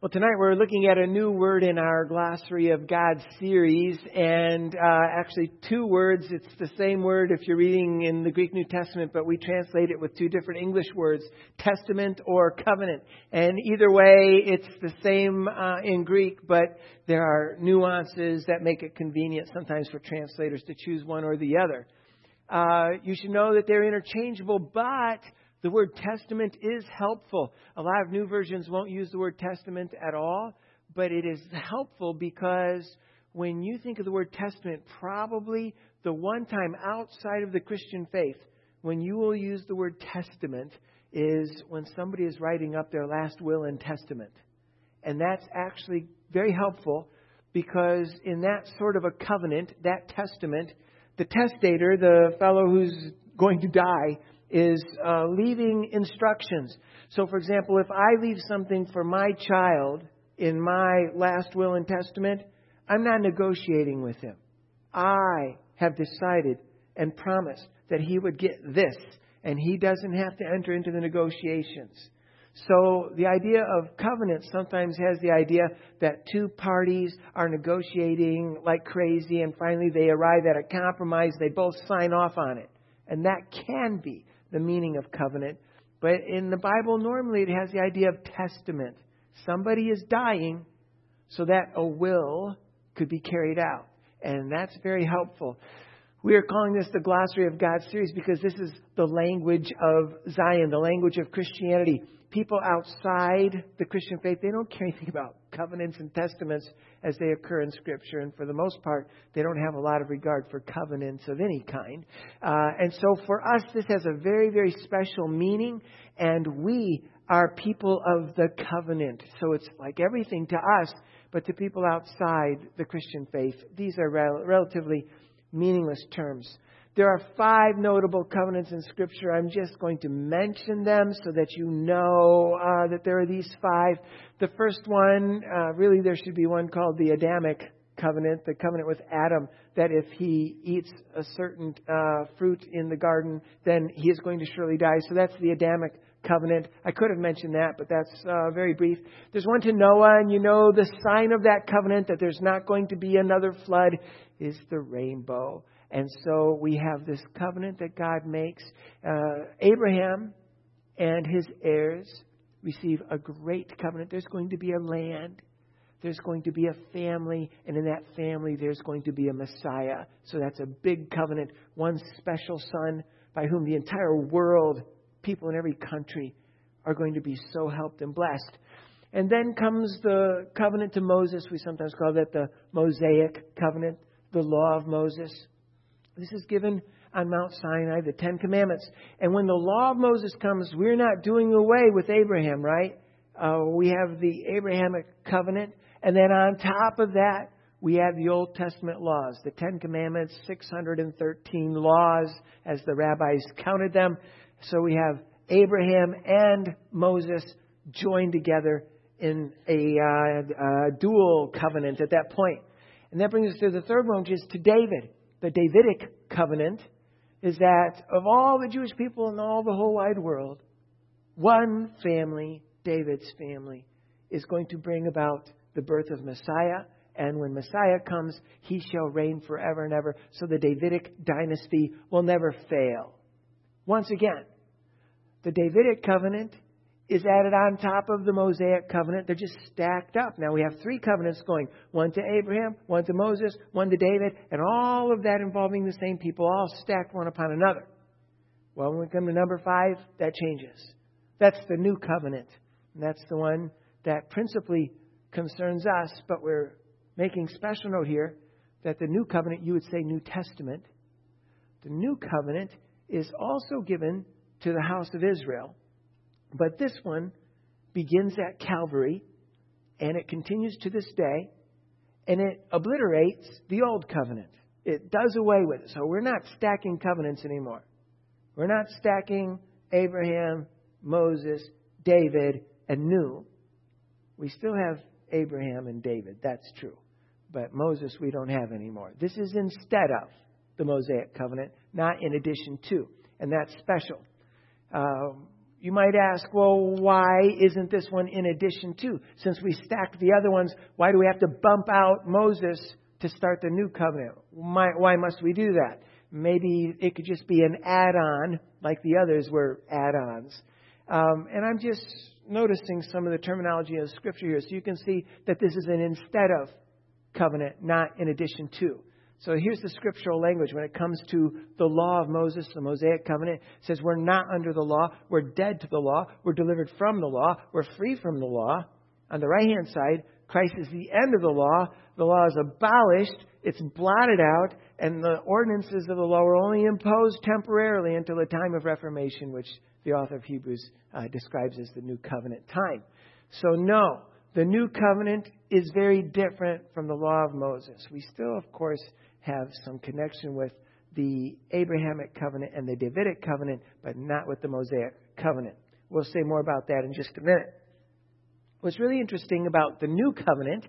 Well, tonight we're looking at a new word in our Glossary of God series, and actually two words. It's the same word if you're reading in the Greek New Testament, but we translate it with two different English words, testament or covenant. And either way, it's the same in Greek, but there are nuances that make it convenient sometimes for translators to choose one or the other. You should know that they're interchangeable, but the word testament is helpful. A lot of new versions won't use the word testament at all, but it is helpful because when you think of the word testament, probably the one time outside of the Christian faith when you will use the word testament is when somebody is writing up their last will and testament. And that's actually very helpful because in that sort of a covenant, that testament, the testator, the fellow who's going to die, is leaving instructions. So, for example, if I leave something for my child in my last will and testament, I'm not negotiating with him. I have decided and promised that he would get this, and he doesn't have to enter into the negotiations. So the idea of covenant sometimes has the idea that two parties are negotiating like crazy, and finally they arrive at a compromise. They both sign off on it. And that can be the meaning of covenant. But in the Bible, normally it has the idea of testament. Somebody is dying so that a will could be carried out. And that's very helpful. We are calling this the Glossary of God series because this is the language of Zion, the language of Christianity. People outside the Christian faith, they don't care anything about covenants and testaments as they occur in Scripture. And for the most part, they don't have a lot of regard for covenants of any kind. And so for us, this has a very, very special meaning. And we are people of the covenant. So it's like everything to us, but to people outside the Christian faith, these are relatively meaningless terms. There are 5 notable covenants in Scripture. I'm just going to mention them so that you know that there are these 5. The first one, really there should be one called the Adamic covenant, the covenant with Adam, that if he eats a certain fruit in the garden, then he is going to surely die. So that's the Adamic covenant. I could have mentioned that, but that's very brief. There's one to Noah, and you know the sign of that covenant, that there's not going to be another flood, is the rainbow. And so we have this covenant that God makes. Abraham and his heirs receive a great covenant. There's going to be a land. There's going to be a family. And in that family, there's going to be a Messiah. So that's a big covenant. One special son by whom the entire world, people in every country, are going to be so helped and blessed. And then comes the covenant to Moses. We sometimes call that the Mosaic covenant, the law of Moses. This is given on Mount Sinai, the 10 Commandments. And when the law of Moses comes, we're not doing away with Abraham, right? We have the Abrahamic covenant. And then on top of that, we have the Old Testament laws, the 10 Commandments, 613 laws as the rabbis counted them. So we have Abraham and Moses joined together in a dual covenant at that point. And that brings us to the third one, which is to David. The Davidic covenant is that of all the Jewish people in all the whole wide world, one family, David's family, is going to bring about the birth of Messiah. And when Messiah comes, he shall reign forever and ever. So the Davidic dynasty will never fail. Once again, the Davidic covenant is added on top of the Mosaic covenant. They're just stacked up. Now we have 3 covenants going. One to Abraham, one to Moses, one to David, and all of that involving the same people, all stacked one upon another. Well, when we come to number 5, that changes. That's the new covenant. And that's the one that principally concerns us, but we're making special note here that the new covenant, you would say New Testament, the new covenant is also given to the house of Israel. But this one begins at Calvary, and it continues to this day, and it obliterates the old covenant. It does away with it. So we're not stacking covenants anymore. We're not stacking Abraham, Moses, David, and new. We still have Abraham and David. That's true. But Moses we don't have anymore. This is instead of the Mosaic covenant, not in addition to. And that's special. You might ask, well, why isn't this one in addition to? Since we stacked the other ones, why do we have to bump out Moses to start the new covenant? Why must we do that? Maybe it could just be an add-on, like the others were add-ons. And I'm just noticing some of the terminology of Scripture here, so you can see that this is an instead of covenant, not in addition to. So here's the scriptural language when it comes to the law of Moses, the Mosaic covenant. It says we're not under the law, we're dead to the law, we're delivered from the law, we're free from the law. On the right-hand side, Christ is the end of the law is abolished, it's blotted out, and the ordinances of the law were only imposed temporarily until the time of Reformation, which the author of Hebrews describes as the New Covenant time. So no, the New Covenant is very different from the law of Moses. We still, of course, have some connection with the Abrahamic covenant and the Davidic covenant, but not with the Mosaic covenant. We'll say more about that in just a minute. What's really interesting about the New Covenant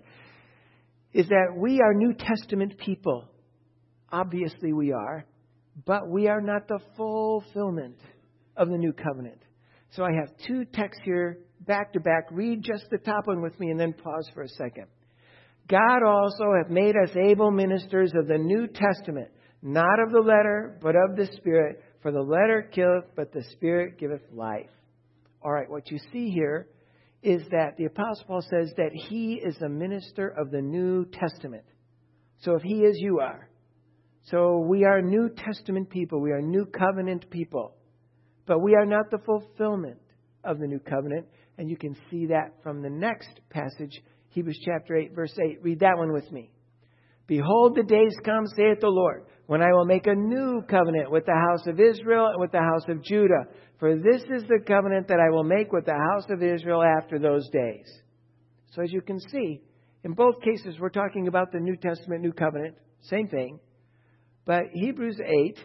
is that we are New Testament people. Obviously we are, but we are not the fulfillment of the New Covenant. So I have two texts here back to back. Read just the top one with me and then pause for a second. God also hath made us able ministers of the New Testament, not of the letter, but of the Spirit. For the letter killeth, but the Spirit giveth life. All right, what you see here is that the Apostle Paul says that he is a minister of the New Testament. So if he is, you are. So we are New Testament people. We are New Covenant people. But we are not the fulfillment of the New Covenant. And you can see that from the next passage, Hebrews chapter 8, verse 8. Read that one with me. Behold, the days come, saith the Lord, when I will make a new covenant with the house of Israel and with the house of Judah. For this is the covenant that I will make with the house of Israel after those days. So as you can see, in both cases, we're talking about the New Testament, New Covenant. Same thing. But Hebrews 8,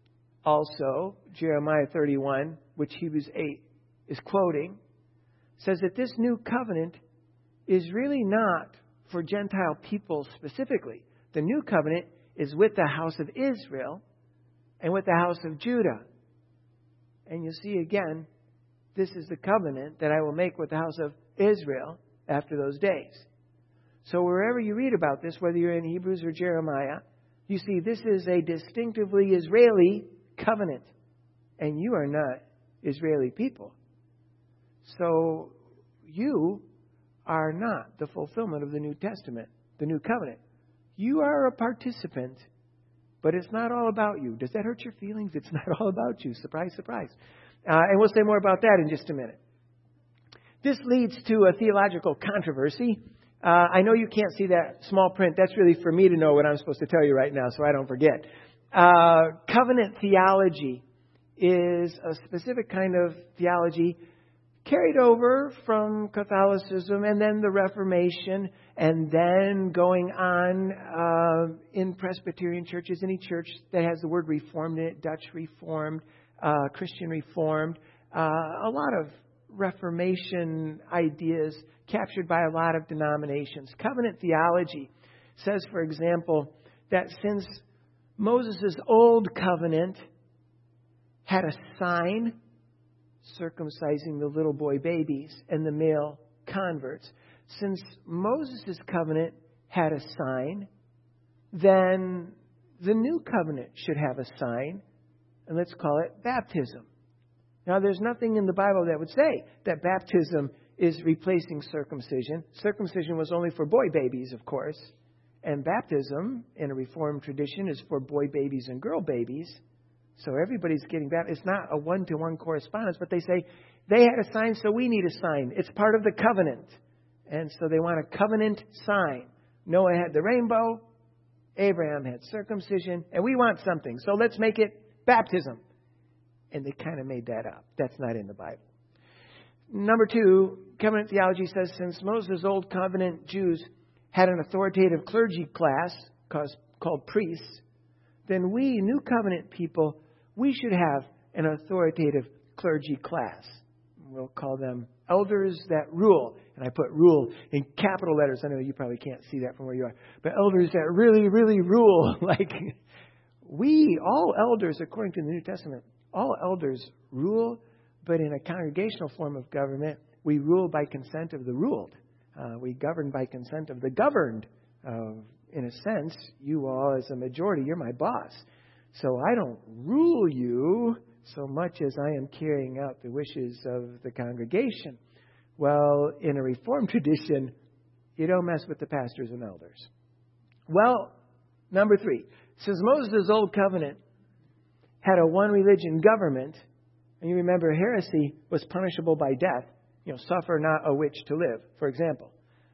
also Jeremiah 31, which Hebrews 8 is quoting, says that this new covenant is really not for Gentile people specifically. The new covenant is with the house of Israel and with the house of Judah. And you see again, this is the covenant that I will make with the house of Israel after those days. So wherever you read about this, whether you're in Hebrews or Jeremiah, you see this is a distinctively Israeli covenant. And you are not Israeli people. So you are not the fulfillment of the New Testament, the New Covenant. You are a participant, but it's not all about you. Does that hurt your feelings? It's not all about you. Surprise, surprise. And we'll say more about that in just a minute. This leads to a theological controversy. I know you can't see that small print. That's really for me to know what I'm supposed to tell you right now so I don't forget. Covenant theology is a specific kind of theology carried over from Catholicism and then the Reformation and then going on in Presbyterian churches, any church that has the word Reformed in it, Dutch Reformed, Christian Reformed, a lot of Reformation ideas captured by a lot of denominations. Covenant theology says, for example, that since Moses' old covenant had a sign circumcising the little boy babies and the male converts, since Moses' covenant had a sign, then the new covenant should have a sign, and let's call it baptism. Now, there's nothing in the Bible that would say that baptism is replacing circumcision. Circumcision was only for boy babies, of course, and baptism in a Reformed tradition is for boy babies and girl babies. So everybody's getting baptized. It's not a one-to-one correspondence, but they say they had a sign, so we need a sign. It's part of the covenant. And so they want a covenant sign. Noah had the rainbow, Abraham had circumcision, and we want something. So let's make it baptism. And they kind of made that up. That's not in the Bible. Number two, covenant theology says since Moses' old covenant Jews had an authoritative clergy class called priests, then we, New Covenant people, we should have an authoritative clergy class. We'll call them elders that rule. And I put rule in capital letters. I know you probably can't see that from where you are. But elders that really, really rule. Like we, all elders, according to the New Testament, all elders rule But in a congregational form of government, we rule by consent of the ruled. We govern by consent of the governed. In a sense, you all as a majority, you're my boss. So I don't rule you so much as I am carrying out the wishes of the congregation. Well, in a Reformed tradition, you don't mess with the pastors and elders. Well, number 3, since Moses' old covenant had a one religion government, and you remember heresy was punishable by death, suffer not a witch to live, for example.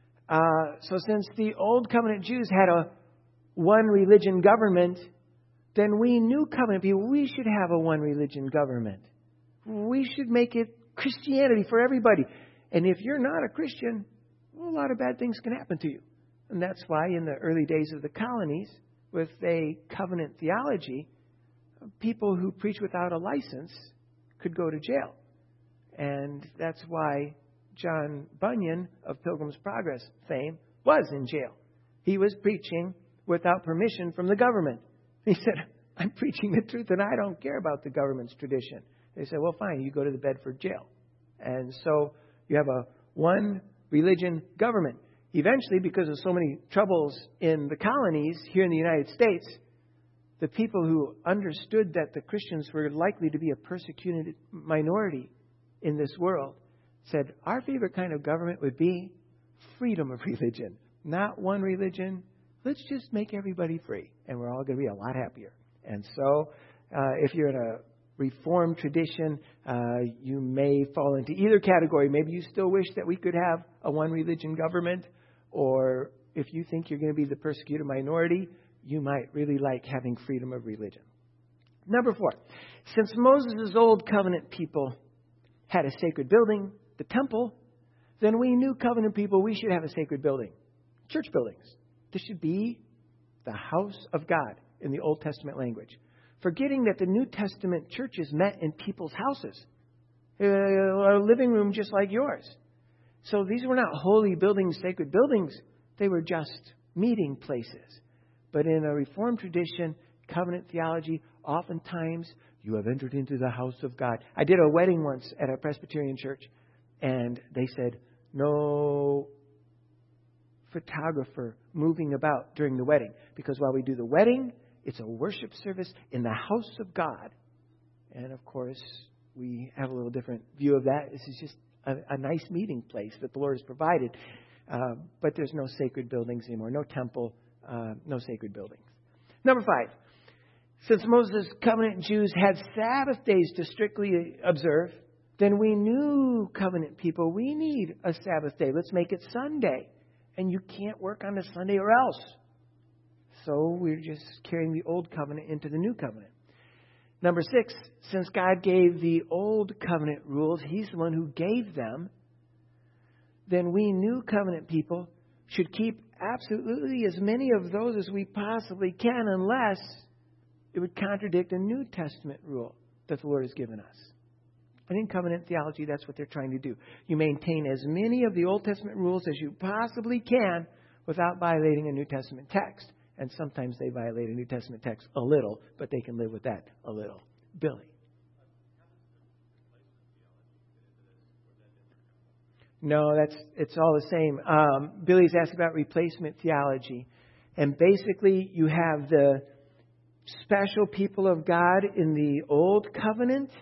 So since the old covenant Jews had a one religion government, then we new covenant people, we should have a one religion government. We should make it Christianity for everybody. And if you're not a Christian, well, a lot of bad things can happen to you. And that's why in the early days of the colonies, with a covenant theology, people who preach without a license could go to jail. And that's why John Bunyan of Pilgrim's Progress fame was in jail. He was preaching without permission from the government. He said, I'm preaching the truth and I don't care about the government's tradition. They said, well, fine, you go to the Bedford jail. And so you have a one religion government. Eventually, because of so many troubles in the colonies here in the United States, the people who understood that the Christians were likely to be a persecuted minority in this world said, our favorite kind of government would be freedom of religion. Not one religion. Let's just make everybody free. And we're all going to be a lot happier. And so if you're in a Reformed tradition, you may fall into either category. Maybe you still wish that we could have a one religion government. Or if you think you're going to be the persecuted minority, you might really like having freedom of religion. Number 4, since Moses' old covenant people had a sacred building, the temple, then we new covenant people, we should have a sacred building. Church buildings. This should be the house of God in the Old Testament language. Forgetting that the New Testament churches met in people's houses. A living room just like yours. So these were not holy buildings, sacred buildings. They were just meeting places. But in a Reformed tradition, covenant theology, oftentimes you have entered into the house of God. I did a wedding once at a Presbyterian church, and they said, no photographer moving about during the wedding. Because while we do the wedding, it's a worship service in the house of God. And of course, we have a little different view of that. This is just a nice meeting place that the Lord has provided. But there's no sacred buildings anymore. No temple, no sacred buildings. Number 5. Since Moses' covenant Jews had Sabbath days to strictly observe, then we new covenant people, we need a Sabbath day. Let's make it Sunday. And you can't work on a Sunday or else. So we're just carrying the old covenant into the new covenant. Number 6, since God gave the old covenant rules, He's the one who gave them, then we new covenant people should keep absolutely as many of those as we possibly can, unless it would contradict a New Testament rule that the Lord has given us. And in covenant theology, that's what they're trying to do. You maintain as many of the Old Testament rules as you possibly can without violating a New Testament text. And sometimes they violate a New Testament text a little, but they can live with that a little. Billy. No, it's all the same. Billy's asked about replacement theology. And basically, you have the special people of God in the Old Covenant,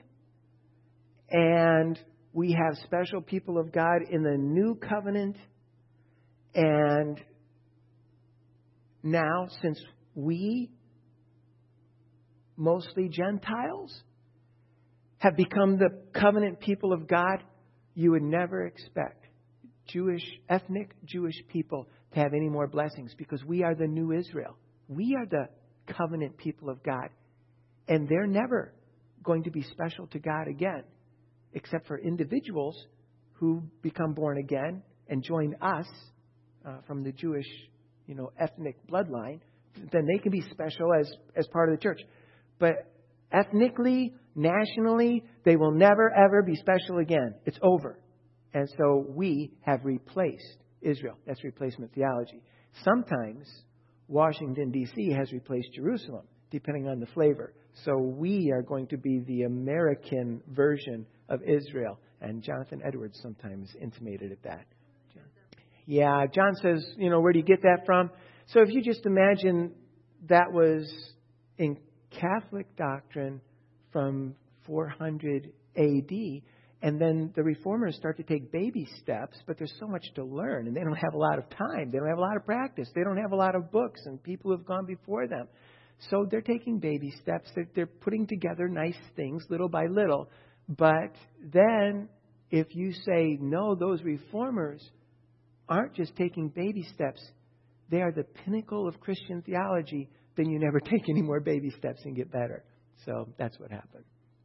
and we have special people of God in the New Covenant. And now, since we, mostly Gentiles, have become the covenant people of God, you would never expect ethnic Jewish people to have any more blessings, because we are the new Israel. We are the covenant people of God. And they're never going to be special to God again, except for individuals who become born again and join us from the Jewish ethnic bloodline. Then they can be special as part of the church. But ethnically, nationally, they will never, ever be special again. It's over. And so we have replaced Israel. That's replacement theology. Sometimes Washington, D.C. has replaced Jerusalem. depending on the flavor. So we are going to be the American version of Israel. And Jonathan Edwards sometimes intimated at that. Yeah, John says, where do you get that from? So if you just imagine that was in Catholic doctrine from 400 A.D., and then the reformers start to take baby steps, but there's so much to learn, and they don't have a lot of time. They don't have a lot of practice. They don't have a lot of books, and people have gone before them. So they're taking baby steps. They're putting together nice things little by little. But then if you say, no, those reformers aren't just taking baby steps, they are the pinnacle of Christian theology, then you never take any more baby steps and get better. So that's what happened.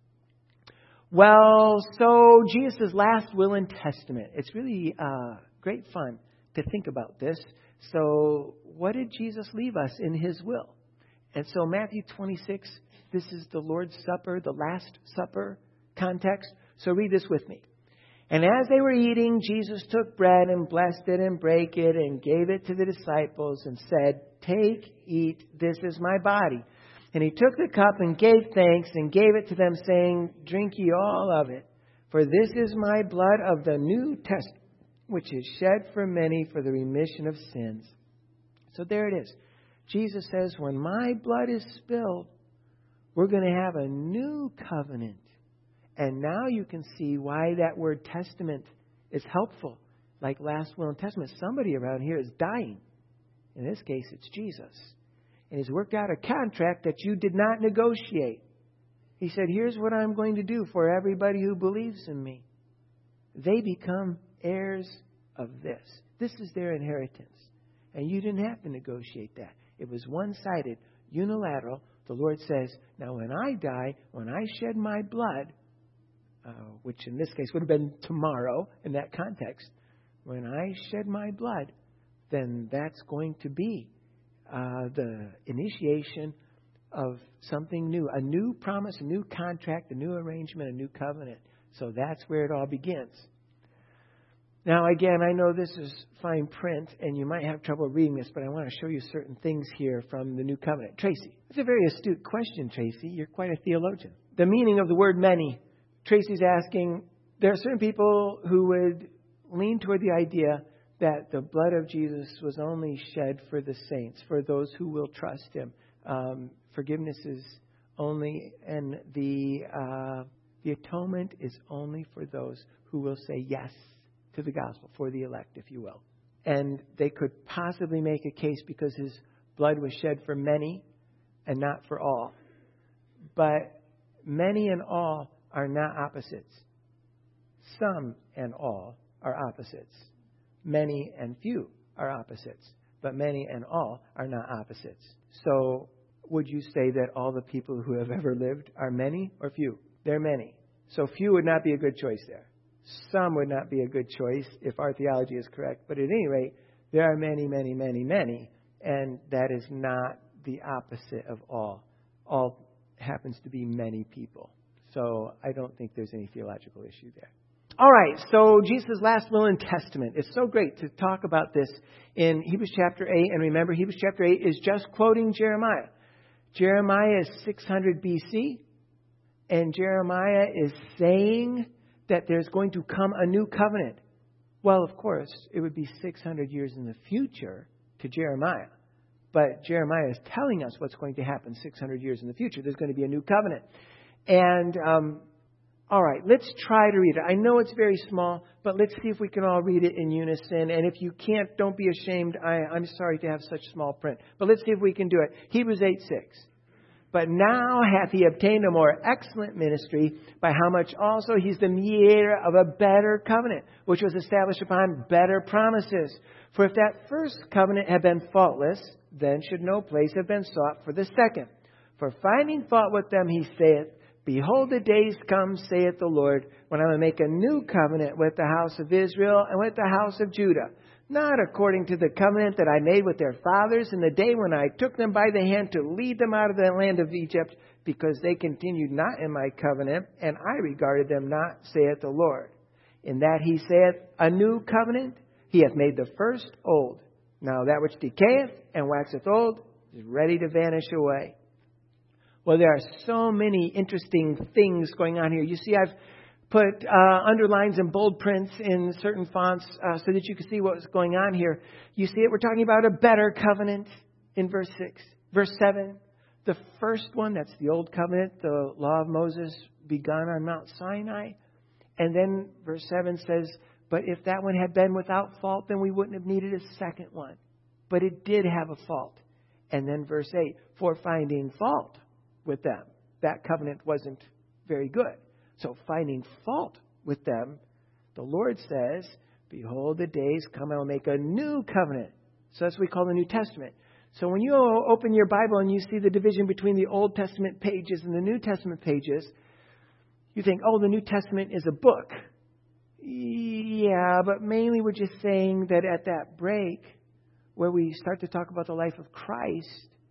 Well, so Jesus' last will and testament. It's really great fun to think about this. So what did Jesus leave us in his will? And so Matthew 26, this is the Lord's Supper, the Last Supper context. So read this with me. And as they were eating, Jesus took bread and blessed it and brake it and gave it to the disciples and said, "Take, eat, this is my body." And he took the cup and gave thanks and gave it to them, saying, "Drink ye all of it, for this is my blood of the New Testament, which is shed for many for the remission of sins." So there it is. Jesus says, when my blood is spilled, we're going to have a new covenant. And now you can see why that word testament is helpful. Like last will and testament, somebody around here is dying. In this case, it's Jesus. And he's worked out a contract that you did not negotiate. He said, here's what I'm going to do for everybody who believes in me. They become heirs of this. This is their inheritance. And you didn't have to negotiate that. It was one-sided, unilateral. The Lord says, now when I die, when I shed my blood, which in this case would have been tomorrow in that context, when I shed my blood, then that's going to be the initiation of something new, a new promise, a new contract, a new arrangement, a new covenant. So that's where it all begins. Now, again, I know this is fine print, and you might have trouble reading this, but I want to show you certain things here from the New Covenant. Tracy, it's a very astute question, Tracy. You're quite a theologian. The meaning of the word many. Tracy's asking, there are certain people who would lean toward the idea that the blood of Jesus was only shed for the saints, for those who will trust him. Forgiveness is only, and the atonement is only for those who will say yes to the gospel, for the elect, if you will. And they could possibly make a case because his blood was shed for many and not for all. But many and all are not opposites. Some and all are opposites. Many and few are opposites. But many and all are not opposites. So would you say that all the people who have ever lived are many or few? They're many. So few would not be a good choice there. Some would not be a good choice if our theology is correct. But at any rate, there are many, many, many, many. And that is not the opposite of all. All happens to be many people. So I don't think there's any theological issue there. All right, so Jesus' last will and testament. It's so great to talk about this in Hebrews chapter 8. And remember, Hebrews chapter 8 is just quoting Jeremiah. Jeremiah is 600 BC. And Jeremiah is saying that there's going to come a new covenant. Well, of course, it would be 600 years in the future to Jeremiah. But Jeremiah is telling us what's going to happen 600 years in the future. There's going to be a new covenant. And, all right, let's try to read it. I know it's very small, but let's see if we can all read it in unison. And if you can't, don't be ashamed. I'm sorry to have such small print. But let's see if we can do it. Hebrews 8:6. But now hath he obtained a more excellent ministry, by how much also he's the mediator of a better covenant, which was established upon better promises. For if that first covenant had been faultless, then should no place have been sought for the second. For finding fault with them, he saith, Behold, the days come, saith the Lord, when I will make a new covenant with the house of Israel and with the house of Judah. Not according to the covenant that I made with their fathers in the day when I took them by the hand to lead them out of the land of Egypt, because they continued not in my covenant, and I regarded them not, saith the Lord. In that he saith, a new covenant, he hath made the first old. Now that which decayeth and waxeth old is ready to vanish away. Well, there are so many interesting things going on here. You see, I've put underlines and bold prints in certain fonts so that you can see what's going on here. You see it, we're talking about a better covenant in verse 6. Verse 7, the first one, that's the old covenant, the law of Moses begun on Mount Sinai. And then verse 7 says, but if that one had been without fault, then we wouldn't have needed a second one. But it did have a fault. And then verse 8, for finding fault with them, that covenant wasn't very good. So finding fault with them, the Lord says, behold, the days come, I will make a new covenant. So that's what we call the New Testament. So when you open your Bible and you see the division between the Old Testament pages and the New Testament pages, you think, oh, the New Testament is a book. Yeah, but mainly we're just saying that at that break where we start to talk about the life of Christ,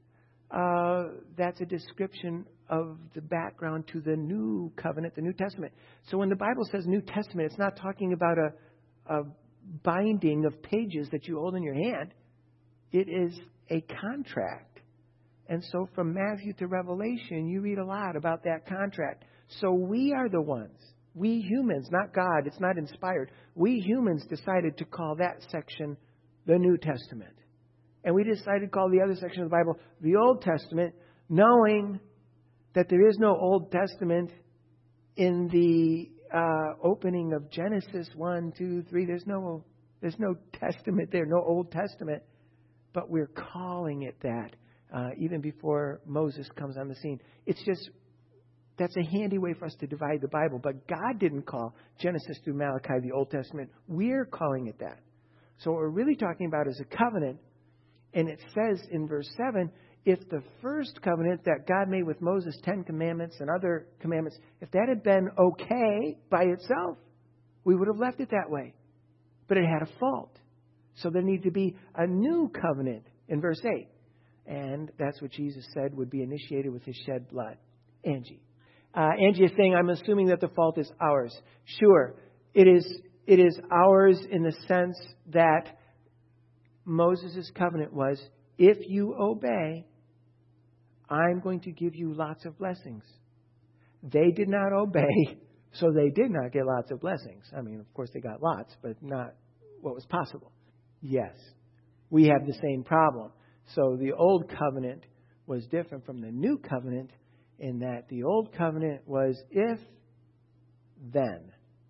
that's a description of the background to the New Covenant, the New Testament. So when the Bible says New Testament, it's not talking about a binding of pages that you hold in your hand. It is a contract. And so from Matthew to Revelation, you read a lot about that contract. So we are the ones, we humans, not God, it's not inspired. We humans decided to call that section the New Testament. And we decided to call the other section of the Bible the Old Testament, knowing that there is no Old Testament in the opening of Genesis 1, 2, 3. There's no Testament there, no Old Testament. But we're calling it that even before Moses comes on the scene. It's just, that's a handy way for us to divide the Bible. But God didn't call Genesis through Malachi the Old Testament. We're calling it that. So what we're really talking about is a covenant. And it says in verse 7, if the first covenant that God made with Moses, 10 commandments and other commandments, if that had been okay by itself, we would have left it that way. But it had a fault. So there needed to be a new covenant in verse 8. And that's what Jesus said would be initiated with his shed blood. Angie. Angie is saying, I'm assuming that the fault is ours. Sure, it is ours in the sense that Moses' covenant was, if you obey, I'm going to give you lots of blessings. They did not obey, so they did not get lots of blessings. I mean, of course they got lots, but not what was possible. Yes, we have the same problem. So the old covenant was different from the new covenant in that the old covenant was if, then.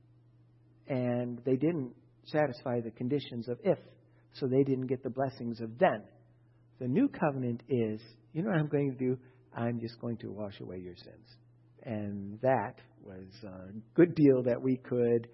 And they didn't satisfy the conditions of if. So they didn't get the blessings of then. The new covenant is, you know what I'm going to do? I'm just going to wash away your sins. And that was a good deal that we could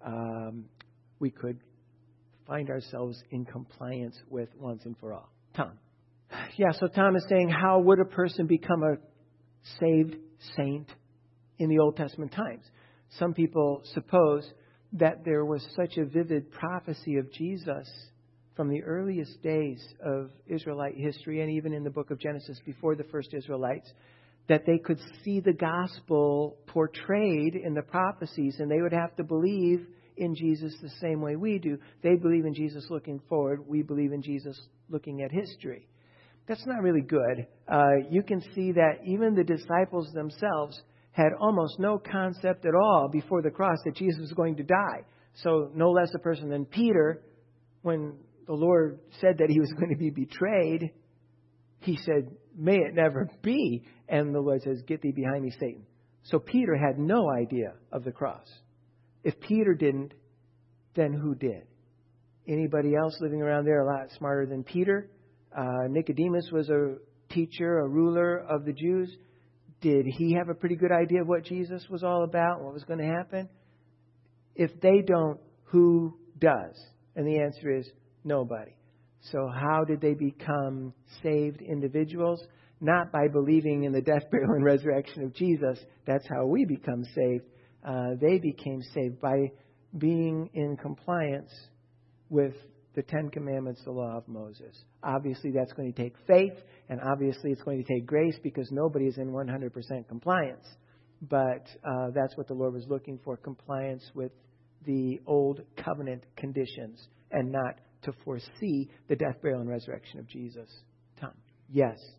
find ourselves in compliance with once and for all. Tom. Yeah, so Tom is saying, how would a person become a saved saint in the Old Testament times? Some people suppose that there was such a vivid prophecy of Jesus from the earliest days of Israelite history and even in the book of Genesis before the first Israelites, that they could see the gospel portrayed in the prophecies and they would have to believe in Jesus the same way we do. They believe in Jesus looking forward. We believe in Jesus looking at history. That's not really good. You can see that even the disciples themselves had almost no concept at all before the cross that Jesus was going to die. So no less a person than Peter, when the Lord said that he was going to be betrayed, he said, may it never be. And the Lord says, get thee behind me, Satan. So Peter had no idea of the cross. If Peter didn't, then who did? Anybody else living around there a lot smarter than Peter? Nicodemus was a teacher, a ruler of the Jews. Did he have a pretty good idea of what Jesus was all about, what was going to happen? If they don't, who does? And the answer is nobody. So how did they become saved individuals? Not by believing in the death, burial, and resurrection of Jesus. That's how we become saved. They became saved by being in compliance with the Ten Commandments, the law of Moses. Obviously, that's going to take faith, and obviously it's going to take grace because nobody is in 100% compliance. But that's what the Lord was looking for, compliance with the old covenant conditions and not to foresee the death, burial, and resurrection of Jesus. Tom. Yes.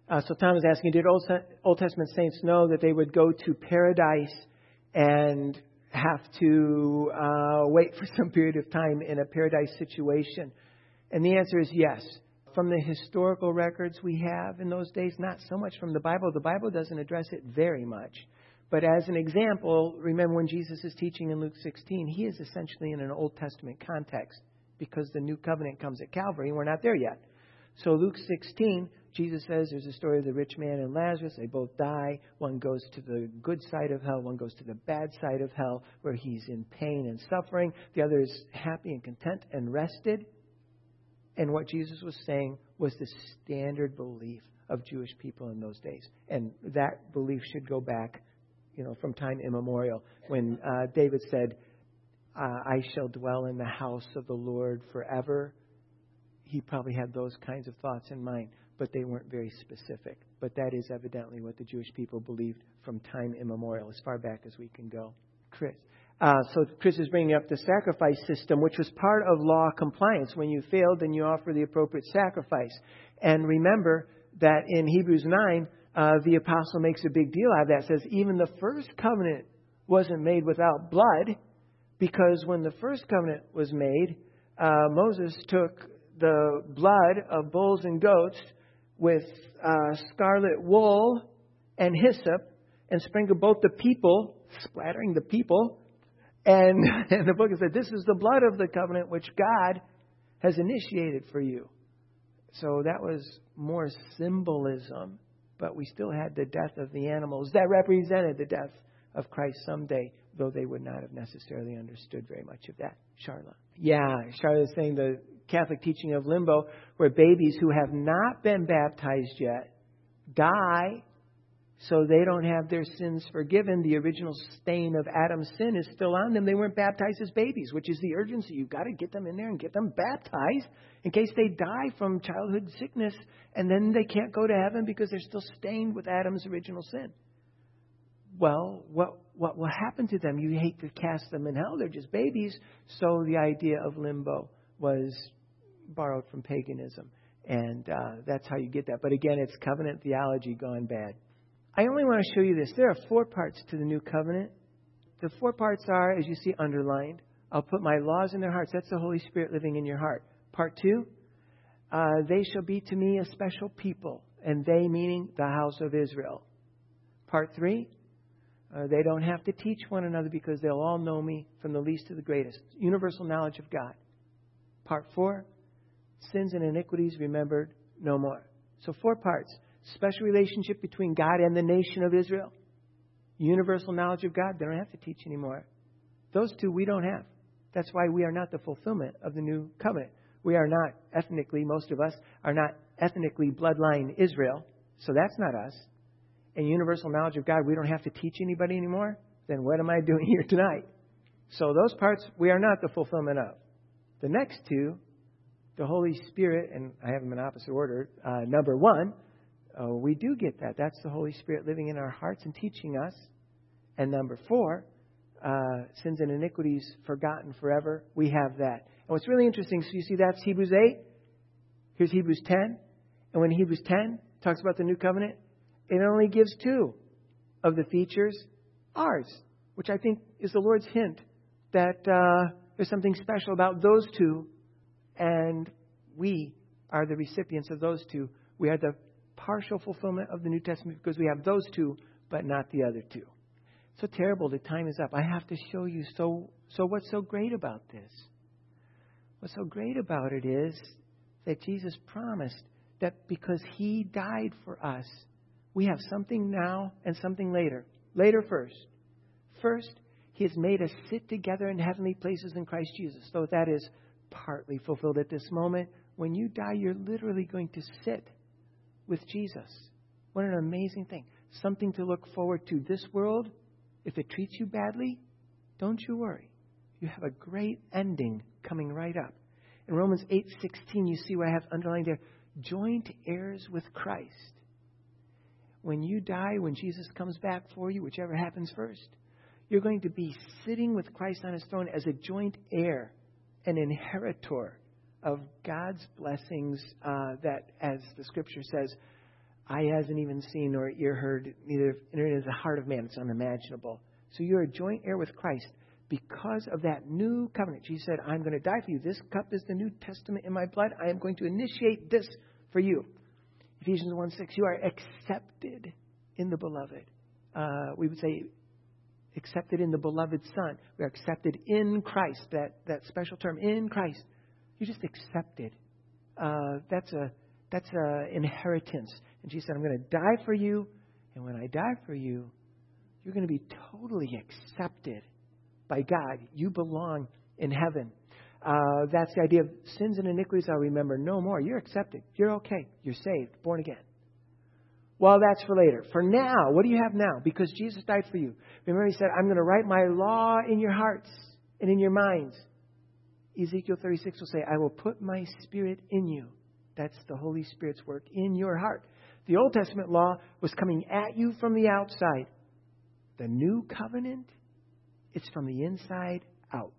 So Tom is asking, did Old Testament saints know that they would go to paradise and have to wait for some period of time in a paradise situation? And the answer is yes. From the historical records we have in those days, not so much from the Bible. The Bible doesn't address it very much. But as an example, remember when Jesus is teaching in Luke 16, he is essentially in an Old Testament context because the new covenant comes at Calvary and we're not there yet. So Luke 16, Jesus says there's a story of the rich man and Lazarus. They both die. One goes to the good side of hell. One goes to the bad side of hell where he's in pain and suffering. The other is happy and content and rested. And what Jesus was saying was the standard belief of Jewish people in those days. And that belief should go back, from time immemorial. When David said, I shall dwell in the house of the Lord forever, he probably had those kinds of thoughts in mind, but they weren't very specific. But that is evidently what the Jewish people believed from time immemorial, as far back as we can go. Chris. So Chris is bringing up the sacrifice system, which was part of law compliance. When you failed, then you offer the appropriate sacrifice. And remember that in Hebrews 9, the apostle makes a big deal out of that. Says even the first covenant wasn't made without blood, because when the first covenant was made, Moses took the blood of bulls and goats with scarlet wool and hyssop and sprinkled both the people, splattering the people. And the book said, this is the blood of the covenant which God has initiated for you. So that was more symbolism, but we still had the death of the animals that represented the death of Christ someday, though they would not have necessarily understood very much of that. Charlotte. Yeah, Charlotte is saying the Catholic teaching of limbo, where babies who have not been baptized yet die so they don't have their sins forgiven. The original stain of Adam's sin is still on them. They weren't baptized as babies, which is the urgency. You've got to get them in there and get them baptized in case they die from childhood sickness, and then they can't go to heaven because they're still stained with Adam's original sin. Well, what will happen to them? You hate to cast them in hell. They're just babies. So the idea of limbo was borrowed from paganism. And that's how you get that. But again, it's covenant theology gone bad. I only want to show you this. There are 4 parts to the new covenant. The 4 parts are, as you see, underlined. I'll put my laws in their hearts. That's the Holy Spirit living in your heart. Part 2, they shall be to me a special people. And they meaning the house of Israel. Part 3, they don't have to teach one another because they'll all know me from the least to the greatest. Universal knowledge of God. Part 4, sins and iniquities remembered no more. So 4 parts. Special relationship between God and the nation of Israel. Universal knowledge of God. They don't have to teach anymore. Those 2 we don't have. That's why we are not the fulfillment of the new covenant. We are not ethnically, most of us are not ethnically bloodline Israel. So that's not us. And universal knowledge of God, we don't have to teach anybody anymore. Then what am I doing here tonight? So those parts we are not the fulfillment of. The next 2, the Holy Spirit, and I have them in opposite order. Number 1, we do get that. That's the Holy Spirit living in our hearts and teaching us. And number 4, sins and iniquities forgotten forever. We have that. And what's really interesting, so you see that's Hebrews 8. Here's Hebrews 10. And when Hebrews 10 talks about the new covenant, it only gives 2 of the features ours, which I think is the Lord's hint that there's something special about those 2, and we are the recipients of those 2. We are the partial fulfillment of the New Testament because we have those 2, but not the other 2. So terrible, the time is up. I have to show you. So what's so great about this? What's so great about it is that Jesus promised that because He died for us, we have something now and something later. Later first. First, He has made us sit together in heavenly places in Christ Jesus. So that is partly fulfilled at this moment. When you die, you're literally going to sit with Jesus. What an amazing thing. Something to look forward to. This world, if it treats you badly, don't you worry. You have a great ending coming right up. In Romans 8:16, you see what I have underlined there. Joint heirs with Christ. When you die, when Jesus comes back for you, whichever happens first, you're going to be sitting with Christ on His throne as a joint heir, an inheritor of God's blessings that, as the Scripture says, eye hasn't even seen nor ear heard, neither entered into the heart of man. It's unimaginable. So you're a joint heir with Christ because of that new covenant. Jesus said, I'm going to die for you. This cup is the New Testament in my blood. I am going to initiate this for you. Ephesians 1:6, you are accepted in the beloved. We would say accepted in the beloved Son. We are accepted in Christ, that special term, in Christ. You're just accepted. That's a inheritance. And Jesus said, I'm going to die for you. And when I die for you, you're going to be totally accepted by God. You belong in heaven. That's the idea of sins and iniquities I'll remember no more. You're accepted. You're okay. You're saved, born again. Well, that's for later. For now, what do you have now? Because Jesus died for you. Remember, he said, I'm going to write my law in your hearts and in your minds. Ezekiel 36 will say, I will put my spirit in you. That's the Holy Spirit's work in your heart. The Old Testament law was coming at you from the outside. The new covenant, it's from the inside out.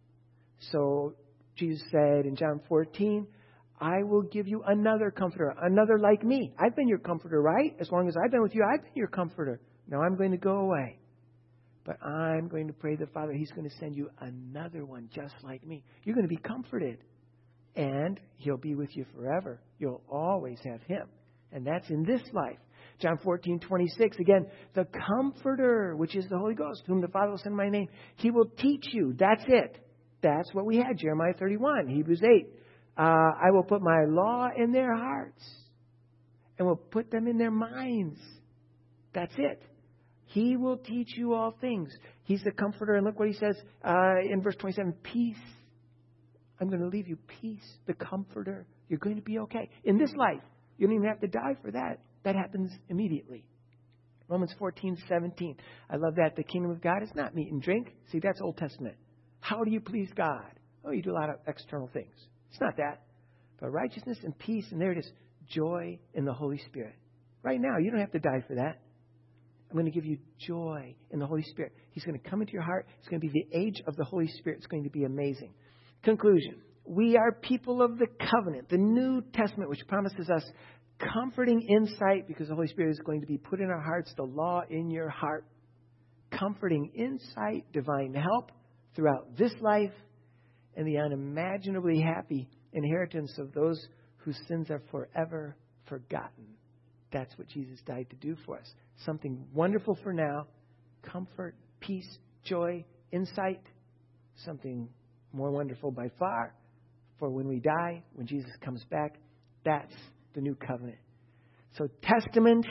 So Jesus said in John 14, I will give you another comforter, another like me. I've been your comforter, right? As long as I've been with you, I've been your comforter. Now I'm going to go away. But I'm going to pray the Father, He's going to send you another one just like me. You're going to be comforted. And He'll be with you forever. You'll always have Him. And that's in this life. John 14:26, again, the Comforter, which is the Holy Ghost, whom the Father will send in my name, He will teach you. That's it. That's what we had. Jeremiah 31, Hebrews 8. I will put my law in their hearts and will put them in their minds. That's it. He will teach you all things. He's the Comforter. And look what He says in verse 27, peace. I'm going to leave you peace, the Comforter. You're going to be okay. In this life, you don't even have to die for that. That happens immediately. Romans 14:17. I love that. The kingdom of God is not meat and drink. See, that's Old Testament. How do you please God? Oh, you do a lot of external things. It's not that. But righteousness and peace, and there it is, joy in the Holy Spirit. Right now, you don't have to die for that. I'm going to give you joy in the Holy Spirit. He's going to come into your heart. It's going to be the age of the Holy Spirit. It's going to be amazing. Conclusion. We are people of the covenant, the New Testament, which promises us comforting insight because the Holy Spirit is going to be put in our hearts, the law in your heart. Comforting insight, divine help throughout this life, and the unimaginably happy inheritance of those whose sins are forever forgotten. That's what Jesus died to do for us. Something wonderful for now, comfort, peace, joy, insight. Something more wonderful by far for when we die, when Jesus comes back. That's the new covenant. So testament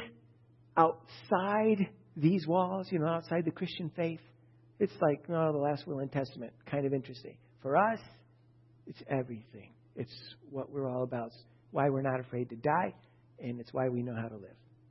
outside these walls, outside the Christian faith, it's like, the last will and testament. Kind of interesting. For us, it's everything. It's what we're all about. It's why we're not afraid to die, and it's why we know how to live.